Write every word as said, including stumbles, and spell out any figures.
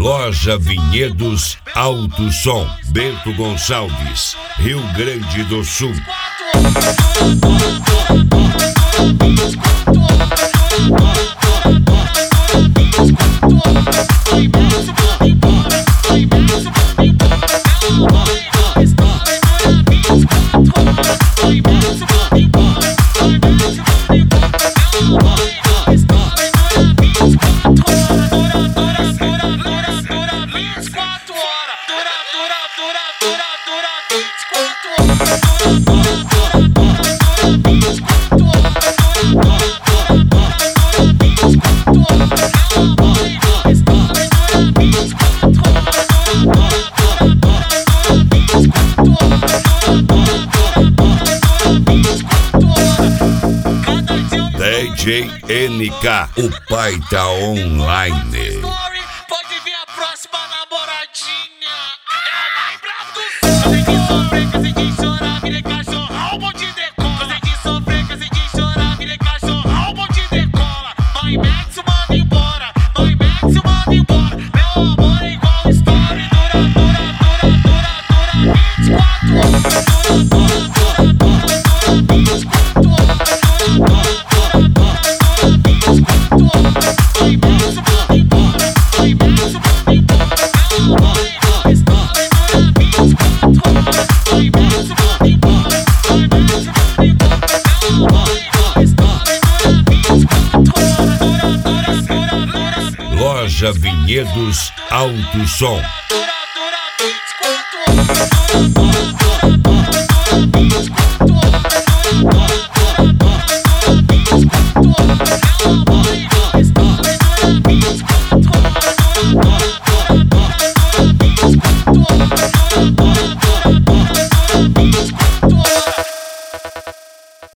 Loja Vinhedos Alto Som, Bento Gonçalves, Rio Grande do Sul. D J N K, o pai tá online. Pode vir a próxima namoradinha. Cansei de sofrer, cansei de chorar, virei cachorrão, bom de decola. Cansei de sofrer, cansei de chorar, virei cachorrão, bom de decola. Vai Max, manda embora, vai Max, manda embora. Meu amor é igual story, dura, dura, dura, dura, dura, vinte e quatro horas. Dura, dura, dura, dura, dura, vinte e quatro horas. Loja Vinhedos Alto Som. Dura, dura, vinte e quatro horas.